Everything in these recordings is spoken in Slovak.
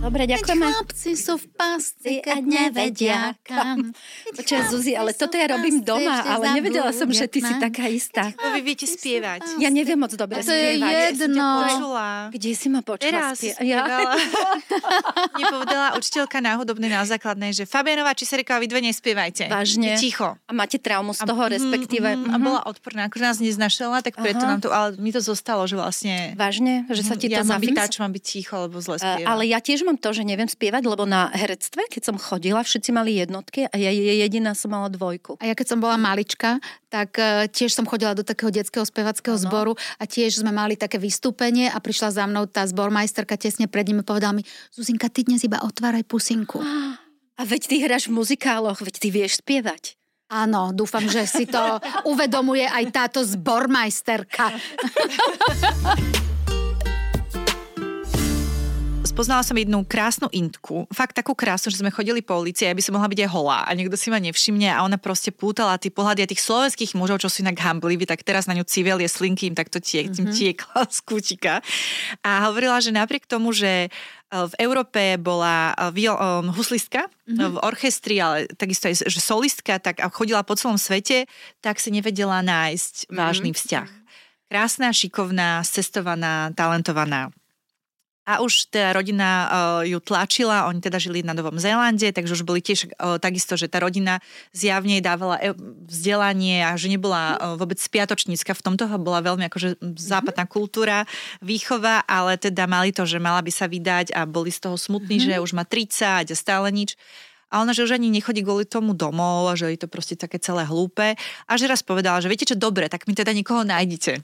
Dobre, ďakujeme. Chlapci sú v pasci, keď nevedia kam. Počkaj, Zuzi, ale toto ja robím doma, ale nevedela som, že ty si taká istá. Vy viete spievať. Ja neviem moc dobre To je spievať. jedno. Kde si ma počula Teraz spievať? mne povedala učiteľka na hudobnej na základnej, že Fabianová či Seriková, vy dve nespievajte. Vážne? Ticho. A máte traumu z toho, respektíve. A bola odporná, akože nás neznašala, tak preto nám to, ale mi to zostalo, že vlastne... Vážne? Že sa ti to ja mám byť zafinc- mám byť ticho, lebo zle spievam. Ale ja tiež mám to, že neviem spievať, lebo na herectve, keď som chodila, všetci mali jednotky a ja jediná som mala 2. A ja keď som bola malička, tak tiež som chodila do takého detského spevackého zboru a tiež sme mali také vystúpenie a prišla za mnou tá zbormajsterka tesne pred ním a povedala mi: Zuzinka, ty dnes iba otváraj pusinku. A veď ty hráš v muzikáloch, veď ty vieš spievať. Áno, dúfam, že si to uvedomuje aj táto zbormajsterka. Spoznala som jednu krásnu Indku, fakt takú krásnu, že sme chodili po ulici a ja by som mohla byť aj holá a niekto si ma nevšimne a ona proste pútala tie pohľady a tých slovenských mužov, čo sú inak hambliví, tak teraz na ňu civel je slinky, im takto tiekla z kútika. A hovorila, že napriek tomu, že v Európe bola huslistka v orchestri, ale takisto aj že solistka, tak a chodila po celom svete, tak si nevedela nájsť vážny vzťah. Krásna, šikovná, cestovaná, talentovaná. A už teda rodina ju tlačila, oni teda žili na Novom Zélande, takže už boli tiež takisto, že tá rodina zjavne jej dávala vzdelanie a že nebola vôbec spiatočnícka. V tomto bola veľmi akože západná kultúra, výchova, ale teda mali to, že mala by sa vydať a boli z toho smutní, že už má 30 a stále nič. A ona, že už ani nechodí kvôli tomu domov a že je to proste také celé hlúpe. A že raz povedala, že viete čo, dobre, tak mi teda niekoho nájdete.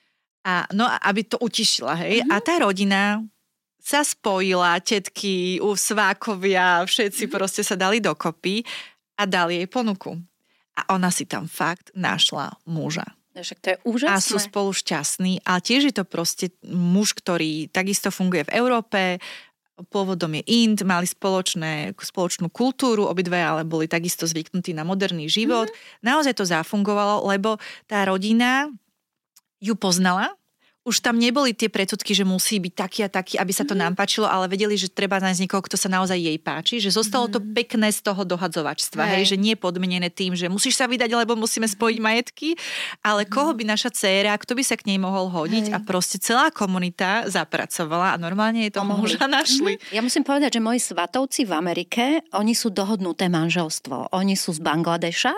A no, aby to utišila, hej. A tá rodina sa spojila, tetky, svákovia, všetci proste sa dali dokopy a dali jej ponuku. A ona si tam fakt našla muža. Však to je úžasné. A sú spolu šťastní. A tiež je to proste muž, ktorý takisto funguje v Európe, pôvodom je Ind, mali spoločnú kultúru, obidvaja ale boli takisto zvyknutí na moderný život. Naozaj to zafungovalo, lebo tá rodina ju poznala. Už tam neboli tie predsudky, že musí byť taký a taký, aby sa to nám páčilo, ale vedeli, že treba nájsť niekoho, kto sa naozaj jej páči, že zostalo to pekné z toho dohadzovačstva, hej, že nie podmienené tým, že musíš sa vydať, lebo musíme spojiť majetky, ale koho by naša dcéra, kto by sa k nej mohol hodiť a proste celá komunita zapracovala a normálne jej toho muža našli. Ja musím povedať, že moji svatovci v Amerike, oni sú dohodnuté manželstvo. Oni sú z Bangladeša.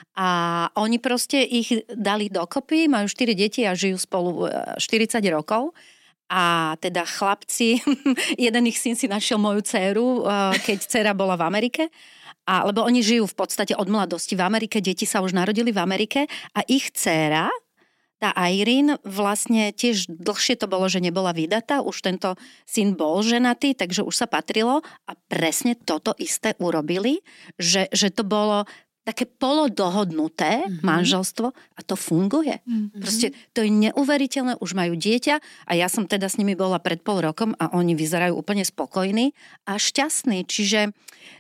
A oni proste ich dali dokopy, majú 4 deti a žijú spolu 40 rokov. A teda chlapci, jeden ich syn si našiel moju dcéru, keď dcéra bola v Amerike. Lebo oni žijú v podstate od mladosti v Amerike, deti sa už narodili v Amerike a ich dcéra, tá Irene, vlastne tiež dlhšie to bolo, že nebola vydatá, už tento syn bol ženatý, takže už sa patrilo a presne toto isté urobili, že to bolo také polodohodnuté manželstvo a to funguje. Proste to je neuveriteľné, už majú dieťa a ja som teda s nimi bola pred pol rokom a oni vyzerajú úplne spokojní a šťastní. Čiže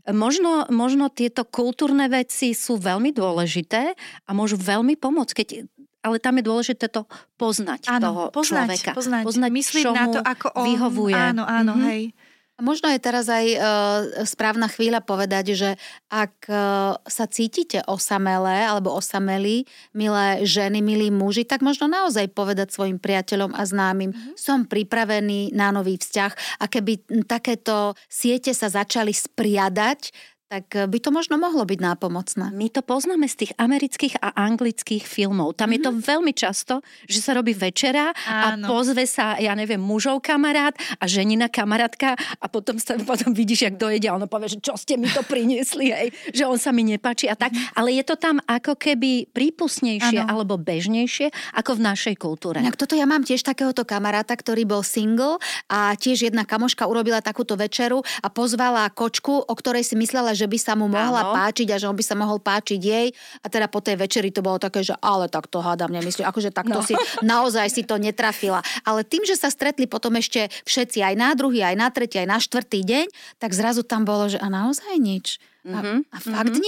možno tieto kultúrne veci sú veľmi dôležité a môžu veľmi pomôcť, ale tam je dôležité to poznať toho človeka. Poznať, myslieť čo na mu to, ako on vyhovuje. Áno, hej. Možno je teraz aj správna chvíľa povedať, že ak sa cítite osamelé alebo osamelí, milé ženy, milí muži, tak možno naozaj povedať svojim priateľom a známym, som pripravený na nový vzťah a keby takéto siete sa začali spriadať, tak by to možno mohlo byť nápomocné. My to poznáme z tých amerických a anglických filmov. Tam je to veľmi často, že sa robí večera a pozve sa, ja neviem, mužov kamarát a ženina kamarátka a potom vidíš, jak dojedia a ono povie, že čo ste mi to priniesli, hej, že on sa mi nepáči a tak. Ale je to tam ako keby prípustnejšie alebo bežnejšie ako v našej kultúre. Tak toto ja mám tiež takéhoto kamaráta, ktorý bol single a tiež jedna kamoška urobila takúto večeru a pozvala kočku, o ktorej si myslela, že by sa mu mohla páčiť a že on by sa mohol páčiť jej a teda po tej večeri to bolo také, že ale tak to hádam nemyslím, akože takto si naozaj si to netrafila. Ale tým, že sa stretli potom ešte všetci aj na druhý, aj na tretí, aj na štvrtý deň, tak zrazu tam bolo, že a naozaj nič. A fakt nič. A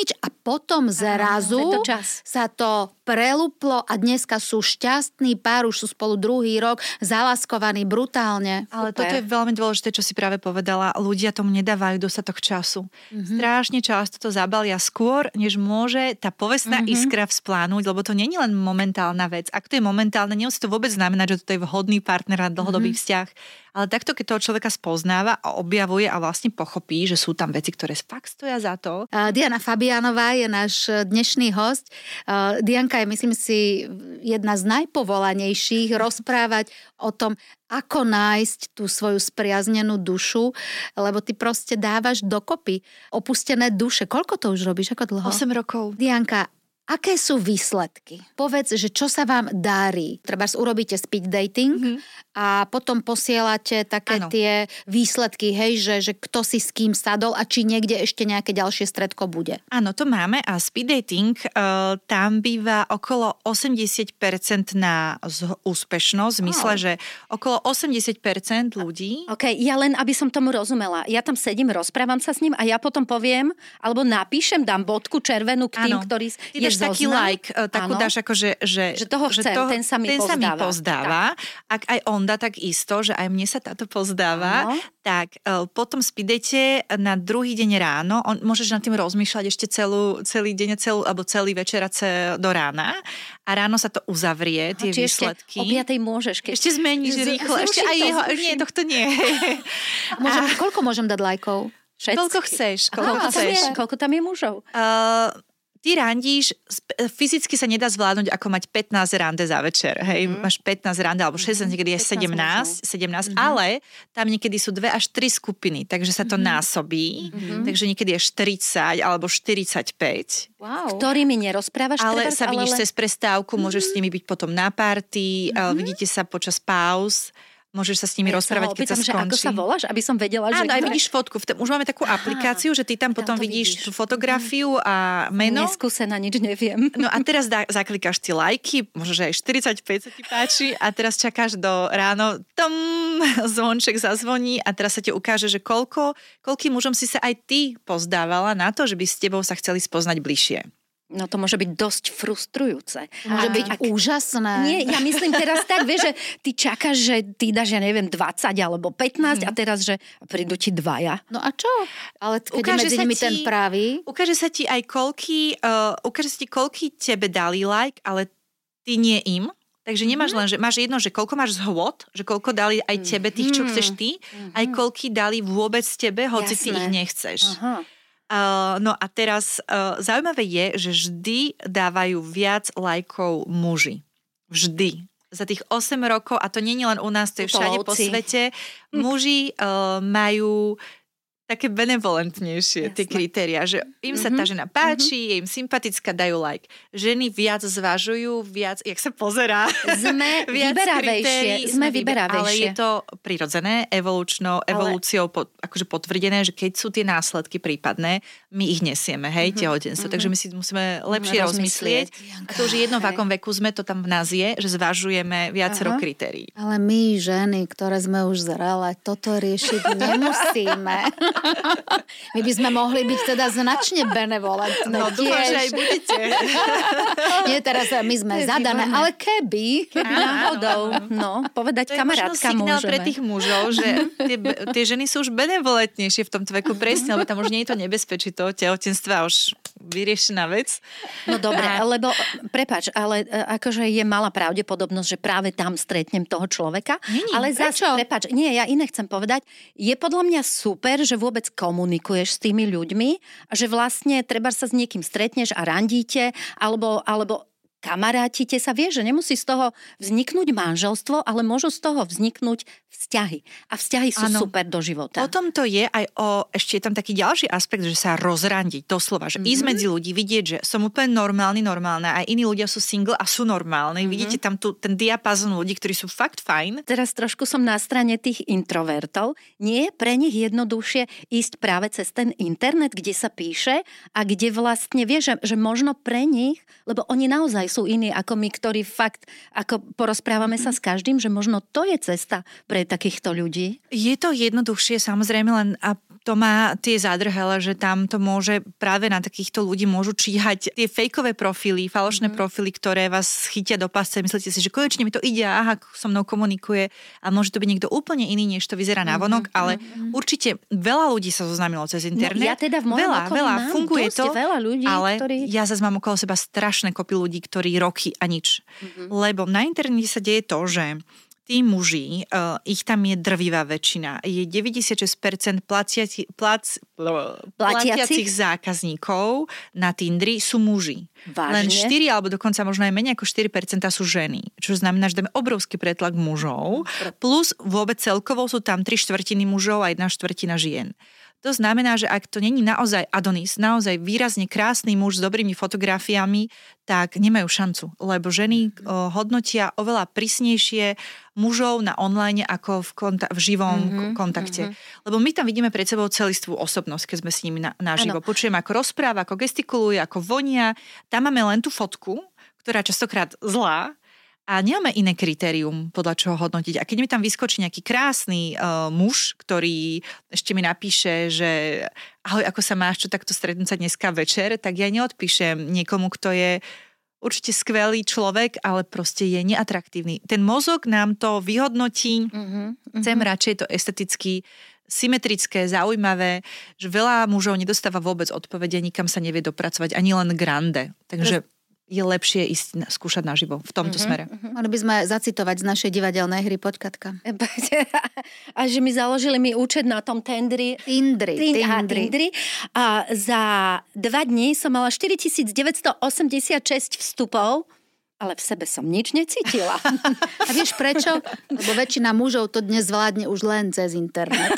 potom zrazu sa to prelúplo a dneska sú šťastný pár, už sú spolu druhý rok, zalaskovaní brutálne. Ale toto je veľmi dôležité, čo si práve povedala. Ľudia tomu nedávajú dostatok času. Strašne často to zabalia skôr, než môže tá povestná iskra vzplánúť, lebo to nie je len momentálna vec. Ak to je momentálne, nemusí to vôbec znamenať, že to je vhodný partner na dlhodobý vzťah. Ale takto, keď toho človeka spoznáva a objavuje a vlastne pochopí, že sú tam veci, ktoré fakt stoja za to. Diana Fabianová je náš dnešný host. Dianka je, myslím si, jedna z najpovolanejších rozprávať o tom, ako nájsť tú svoju spriaznenú dušu, lebo ty proste dávaš dokopy opustené duše. Koľko to už robíš? Ako dlho? 8 rokov. Dianka, aké sú výsledky? Povedz, že čo sa vám darí? Trebárs urobíte speed dating a potom posielate také tie výsledky, hej, že kto si s kým sadol a či niekde ešte nejaké ďalšie stredko bude. Áno, to máme a speed dating tam býva okolo 80% na úspešnosť, v zmysle, že okolo 80% ľudí. OK, ja len, aby som tomu rozumela. Ja tam sedím, rozprávam sa s ním a ja potom poviem, alebo napíšem, dám bodku červenú k tým, ktorí je taký like, takú dáš akože, že toho chcem, ten sa mi pozdáva. Ak aj on dá tak isto, že aj mne sa táto pozdáva, tak potom spídete na druhý deň ráno, môžeš nad tým rozmýšľať ešte celý deň, alebo celý večer do rána a ráno sa to uzavrie, tie výsledky. O 5:00 môžeš. Ešte zmeníš rýchlo. Ešte aj jeho, nie, tohto nie. Koľko môžem dať lajkov? Koľko chceš. Koľko tam je mužov? Ty randíš, fyzicky sa nedá zvládnuť, ako mať 15 rande za večer. Hej, máš 15 rande, alebo 16, niekedy je 17, ale tam niekedy sú 2 až 3 skupiny, takže sa to násobí. Takže niekedy je 40 alebo 45. Wow. Ktorými nerozprávaš? Ale sa vidíš cez prestávku, môžeš s nimi byť potom na party, vidíte sa počas pauz. Môžeš sa s nimi rozprávať, keď sa skončí. Ako sa voláš, aby som vedela, že... Áno, aj vidíš fotku. Už máme takú aplikáciu, že ty tam potom vidíš tú fotografiu a meno. Neskúsená, nič neviem. No a teraz zaklikáš si lajky, možno, že aj 45 sa ti páči a teraz čakáš do ráno, zvonček zazvoní a teraz sa ti ukáže, že koľkým mužom si sa aj ty pozdávala na to, že by s tebou sa chceli spoznať bližšie. No to môže byť dosť frustrujúce. Môže byť úžasné. Nie, ja myslím teraz tak, vieš, že ty čakáš, že ty dáš, ja neviem, 20 alebo 15 a teraz, že prídu ti 2. No a čo? Ale keď je medzi nimi ten pravý. Ukáže sa ti aj koľký tebe dali like, ale ty nie im. Takže nemáš len, že máš jedno, že koľko máš zhôd, že koľko dali aj tebe tých, čo chceš ty, aj koľký dali vôbec tebe, hoci ty ich nechceš. Aha. No a teraz zaujímavé je, že vždy dávajú viac lajkov muži. Vždy. Za tých 8 rokov, a to nie je len u nás, to je všade po svete, muži majú také benevolentnejšie tie kritériá, že im sa tá žena páči, je im sympatická, dajú like. Ženy viac zvažujú, viac, jak sa pozerá. Sme vyberavejšie. Ale je to prirodzené, evolúciou akože potvrdené, že keď sú tie následky prípadné, my ich nesieme, hej, tehotenstvo. Takže my si musíme lepšie rozmyslieť. A to už jedno, v akom veku sme, to tam v nás je, že zvažujeme viacero kritérií. Ale my, ženy, ktoré sme už zrelé, toto riešiť nemusíme. My by sme mohli byť teda značne benevolentné. No dúfam, že aj budete. Nie, teraz my sme zadané, ale keby náhodou, povedať kamarátka môžeme. To je možno signál pre tých mužov, že tie ženy sú už benevolentnejšie v tomto veku, presne, lebo tam už nie je to nebezpečí toho tehotenstva, už vyriešená vec. No dobre, lebo prepáč, ale akože je malá pravdepodobnosť, že práve tam stretnem toho človeka. Ale zase, prepáč, nie, ja iné chcem povedať, je podľa mňa super, že vôbec komunikuješ s tými ľuďmi a že vlastne treba sa s niekým stretneš a randíte, alebo kamarátite sa, vieš, že nemusí z toho vzniknúť manželstvo, ale môžu z toho vzniknúť vzťahy. A vzťahy sú super do života. Potom to je aj ešte je tam taký ďalší aspekt, že sa rozrandiť, doslova, že ísť medzi ľudí, vidieť, že som úplne normálna, aj iní ľudia sú single a sú normálni. Vidíte tam ten diapazon ľudí, ktorí sú fakt fajn. Teraz trošku som na strane tých introvertov. Nie je pre nich jednoduchšie ísť práve cez ten internet, kde sa píše a kde vlastne vieš, že možno pre nich, lebo oni naozaj sú iní ako my, ktorí fakt, ako porozprávame sa s každým, že možno to je cesta pre takýchto ľudí. Je to jednoduchšie, samozrejme, len a to má tie zádrhele, že tam to môže práve na takýchto ľudí môžu číhať tie fejkové profily, falošné profily, ktoré vás chytia do pasce. Myslíte si, že konečne mi to ide, aha, so mnou komunikuje a môže to byť niekto úplne iný, než to vyzerá navonok, ale určite veľa ľudí sa zoznámilo cez internet. No, ja teda v mojom okolí mám funguje to, veľa ľudí, ale ktorí... ja zase mám okolo seba strašné kopy ľudí, ktorí roky a nič. Lebo na internete sa deje to, že tí muži, ich tam je drvivá väčšina. Je 96% platiacich zákazníkov na Tindri sú muži. Vážne? Len 4 alebo dokonca možno aj menej ako 4% sú ženy. Čo znamená, že dáme obrovský pretlak mužov. Plus vôbec celkovo sú tam 3/4 mužov a 1/4 žien. To znamená, že ak to není naozaj Adonis, naozaj výrazne krásny muž s dobrými fotografiami, tak nemajú šancu, lebo ženy hodnotia oveľa prísnejšie mužov na online ako v živom kontakte. Lebo my tam vidíme pred sebou celistvú osobnosť, keď sme s nimi naživo. Počujeme, ako rozpráva, ako gestikuluje, ako vonia. Tam máme len tú fotku, ktorá častokrát zlá, a nemáme iné kritérium, podľa čoho hodnotiť. A keď mi tam vyskočí nejaký krásny muž, ktorý ešte mi napíše, že ahoj, ako sa máš, čo takto stretnúť sa dneska večer, tak ja neodpíšem niekomu, kto je určite skvelý človek, ale proste je neatraktívny. Ten mozog nám to vyhodnotí. Chcem radšej to esteticky symetrické, zaujímavé, že veľa mužov nedostáva vôbec odpovede, nikam sa nevie dopracovať, ani len grande. Takže je lepšie ísť skúšať naživo v tomto smere. Mali by sme zacitovať z našej divadelnej hry, poď Katka. A že mi založili účet na tom Tindri. A za 2 dní som mala 4986 vstupov, ale v sebe som nič necítila. A vieš prečo? Lebo väčšina mužov to dnes zvládne už len cez internet.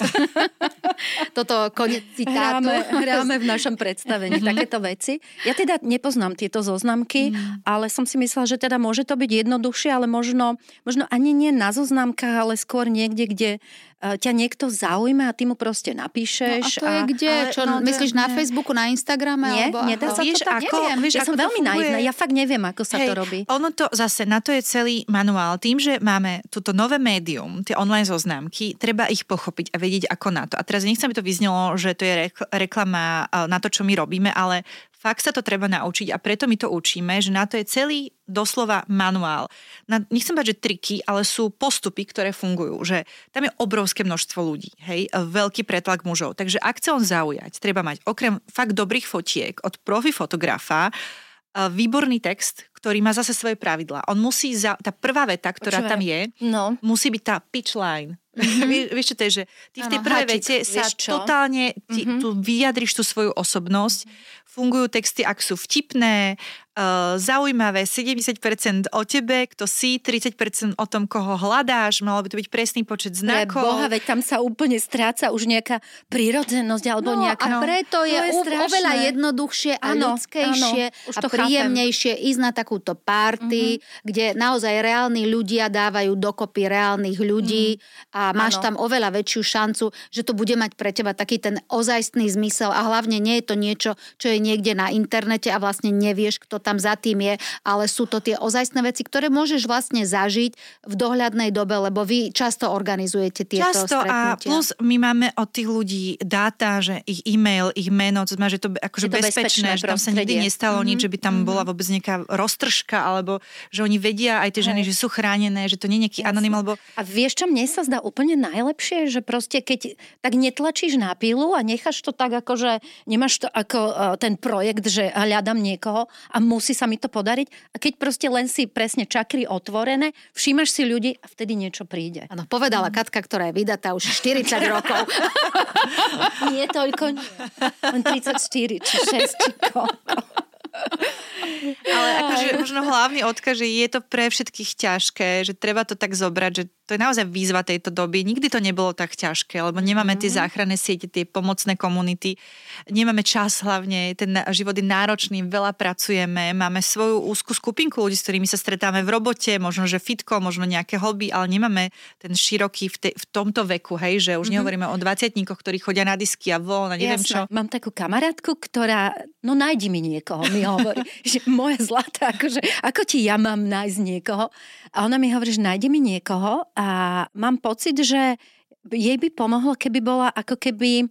Toto koniec citátu. Hráme v našom predstavení takéto veci. Ja teda nepoznám tieto zoznamky, ale som si myslela, že teda môže to byť jednoduchšie, ale možno ani nie na zoznamkách, ale skôr niekde, kde ťa niekto zaujíma a ty mu proste napíšeš. No a to je kde? Čo, myslíš na Facebooku, na Instagrame? Nie, alebo nedá sa to tak, neviem. Ja som veľmi naivná, ja fakt neviem, ako sa to robí. Ono to zase, na to je celý manuál. Tým, že máme toto nové médium, tie online zoznámky, treba ich pochopiť a vedieť ako na to. A teraz nechcem, aby to vyznelo, že to je reklama na to, čo my robíme, ale fakt sa to treba naučiť a preto my to učíme, že na to je celý doslova manuál. Nechcem povedať, že triky, ale sú postupy, ktoré fungujú. Že tam je obrovské množstvo ľudí, hej, veľký pretlak mužov. Takže ak chce on zaujať, treba mať okrem fakt dobrých fotiek od profi fotografa výborný text, ktorý má zase svoje pravidlá. On musí, tá prvá veta, ktorá tam je, musí byť tá pitch line. Vieš, čo to je, že ty v tej prvej vete sa totálne tu vyjadriš tú svoju osobnosť. Fungujú texty, ak sú vtipné, zaujímavé, 70% o tebe, kto si, 30% o tom, koho hľadáš, malo by to byť presný počet znakov. Boha, veď tam sa úplne stráca už nejaká prírodzenosť alebo nejaká... A preto je oveľa jednoduchšie a ľudskejšie a príjemnejšie ísť na takúto party, kde naozaj reálni ľudia dávajú dokopy reálnych ľudí a máš tam oveľa väčšiu šancu, že to bude mať pre teba taký ten ozajstný zmysel a hlavne nie je to niečo, čo je niekde na internete a vlastne nevieš, kto tam za tým je, ale sú to tie ozajstné veci, ktoré môžeš vlastne zažiť v dohľadnej dobe, lebo vy často organizujete tieto stretnutia. A plus my máme od tých ľudí dáta, že ich e-mail, ich meno, to znamená, že to akože bezpečné, že tam sa nikdy nestalo nič, že by tam bola vôbec nejaká roztržka, alebo že oni vedia aj tie ženy, že sú chránené, že to nie je nejaký anonym, alebo... A vieš, čo mne sa zdá úplne najlepšie, že proste keď tak netlačíš na pilu a necháš to tak, akože nemáš to ako ten projekt, že hľadám niekoho a musí sa mi to podariť. A keď proste len si presne čakry otvorené, všímaš si ľudí a vtedy niečo príde. Áno, povedala Katka, ktorá je vydatá už 40 rokov. Nie toľko, nie. Len 34, či 6, či koľko. Ale akože možno hlavný odkaz, že je to pre všetkých ťažké, že treba to tak zobrať, že to je naozaj výzva tejto doby. Nikdy to nebolo tak ťažké, lebo nemáme tie záchranné siete, tie pomocné komunity, nemáme čas hlavne, ten život je náročný, veľa pracujeme, máme svoju úzkú skupinku ľudí, s ktorými sa stretáme v robote, možno že fitko, možno nejaké hobby, ale nemáme ten široký v tomto veku, hej, že už nehovoríme o 20-tníkoch, ktorí chodia na disky a von a neviem čo. Mám takú kamarátku, ktorá, nájdi mi niekoho, mi hovorí, že moja zlatá, akože, ako ti ja mám nájsť niekoho? A ona mi hovorí, že nájdi mi niekoho a mám pocit, že jej by pomohlo, keby bola ako keby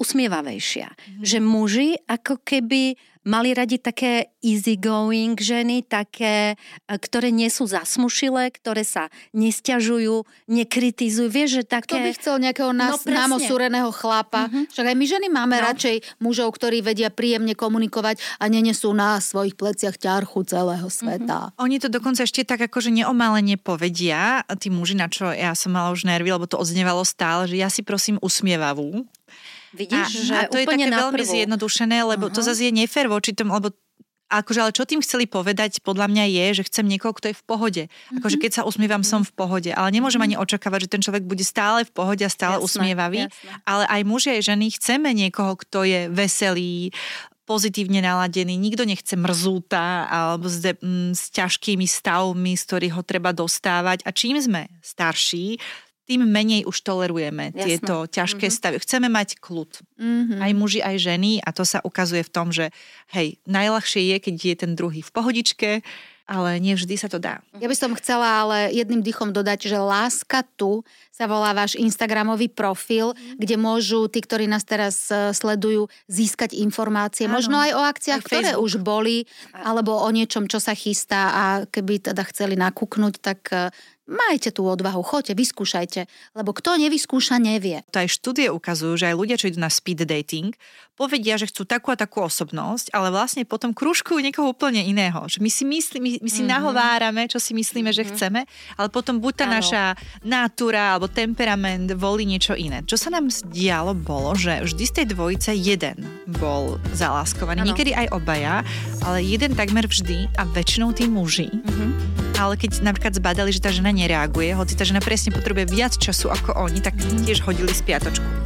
usmievavejšia. Že muži ako keby mali radi také easygoing ženy, také, ktoré nie sú zasmušilé, ktoré sa nesťažujú, nekritizujú. Vieš, že také... Kto by chcel nejakého namosúreného chlapa? Však aj my ženy máme radšej mužov, ktorí vedia príjemne komunikovať a nenesú na svojich pleciach ťarchu celého sveta. Oni to dokonca ešte tak akože neomálene povedia, tí muži, na čo ja som mala už nervy, lebo to odznievalo stále, že ja si prosím usmievavú. Vidíš, že a to je také veľmi zjednodušené, lebo to zase je nefér voči tomu, lebo akože, ale čo tým chceli povedať, podľa mňa je, že chcem niekoho, kto je v pohode. Akože keď sa usmievam, som v pohode, ale nemôžem ani očakávať, že ten človek bude stále v pohode a stále usmievavý. Ale aj muži, aj ženy chceme niekoho, kto je veselý, pozitívne naladený, nikto nechce mrzúta alebo s ťažkými stavmi, z ktorých ho treba dostávať. A čím sme starší, tým menej už tolerujeme tieto ťažké stavy. Chceme mať kľud. Aj muži, aj ženy a to sa ukazuje v tom, že hej, najľahšie je, keď je ten druhý v pohodičke, ale nie vždy sa to dá. Ja by som chcela ale jedným dychom dodať, že Láska tu sa volá váš Instagramový profil, kde môžu tí, ktorí nás teraz sledujú, získať informácie. Áno. Možno aj o akciách, aj ktoré už boli, alebo o niečom, čo sa chystá a keby teda chceli nakúknuť, tak majte tú odvahu, choďte, vyskúšajte, lebo kto nevyskúša, nevie. To aj štúdie ukazujú, že aj ľudia, čo idú na speed dating, povedia, že chcú takú a takú osobnosť, ale vlastne potom krúžkujú niekoho úplne iného. Že my si nahovárame, čo si myslíme, že chceme, ale potom buď tá naša natúra alebo temperament volí niečo iné. Čo sa nám dialo bolo, že vždy z tej dvojice jeden bol zaláskovaný. Niekedy aj obaja, ale jeden takmer vždy a väčšinou tí muži. Ale keď napríklad zbadali, že tá žena nereaguje, hoci tá žena presne potrebuje viac času ako oni, tak tiež hodili spiatočku.